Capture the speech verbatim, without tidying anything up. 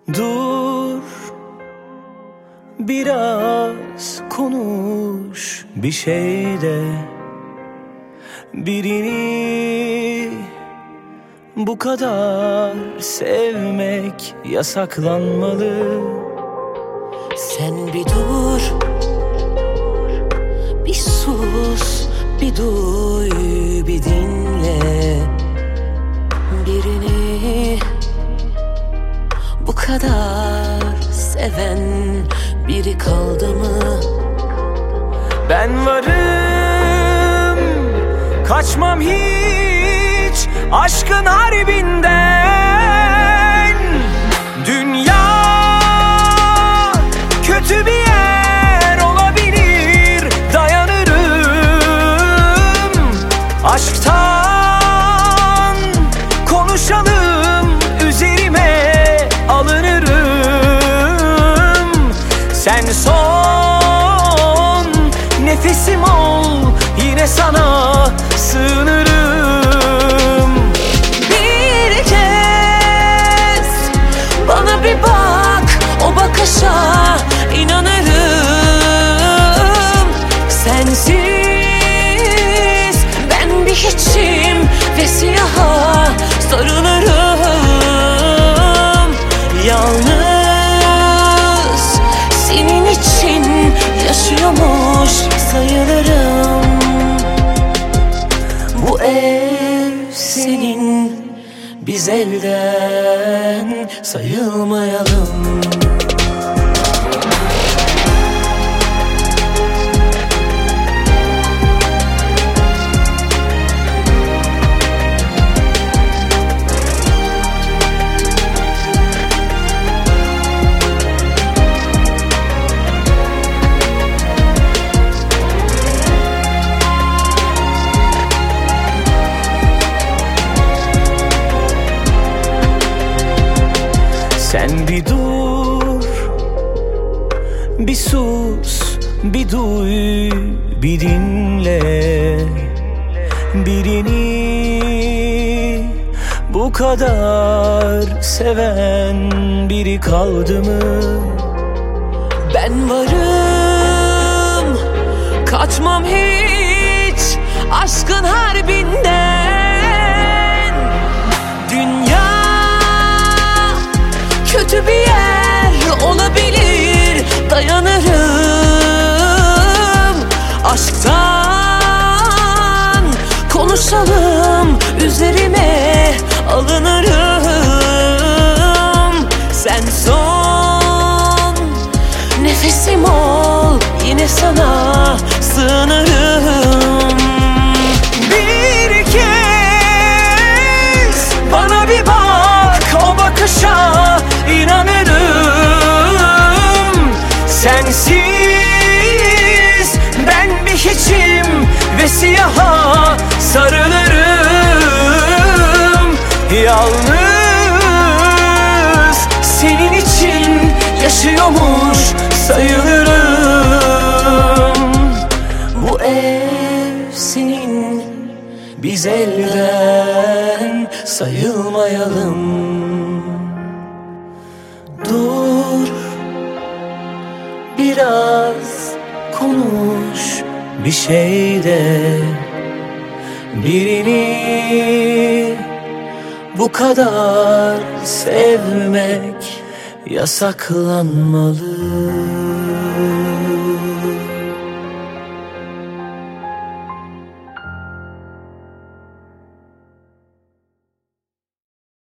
Dur, biraz konuş bir şey de. Birini bu kadar sevmek yasaklanmalı. Sen bir dur, bir sus, bir duy, bir dinle. Birini bu kadar seven biri kaldı mı? Ben varım, kaçmam hiç aşkın harbinden. Dünya kötü bir yer olabilir, dayanırım. Aşktan konuşalım, üzerime alınırım. Sen son nefesim ol, yine sana sığınırım. Bir kez bana bir bak, o bakışa inanırım. Sensiz ben bir hiçim ve siyaha sarılırım. Yalnız senin için yaşıyormuş sayılırım. Bu ev senin, biz elden sayılmayalım. Sen bir dur, bir sus, bir duy, bir dinle. Birini bu kadar seven biri kaldı mı? Ben varım, kaçmam hiç aşkın harbinden. Dünya kötü bir yer olabilir, dayanırım. Aşktan konuşalım, üzerime alınırım. Sen son nefesim ol, yine sana sığınırım. Bir kez bana bir bak, o bakışa inanırım. Sensiz ben bir hiçim ve siyaha sarılırım. Yalnız senin için yaşıyormuş sayılırım. Bu ev senin, biz elden sayılmayalım. Dur, biraz konuş bir şey de. Birini bu kadar sevmek yasaklanmalı.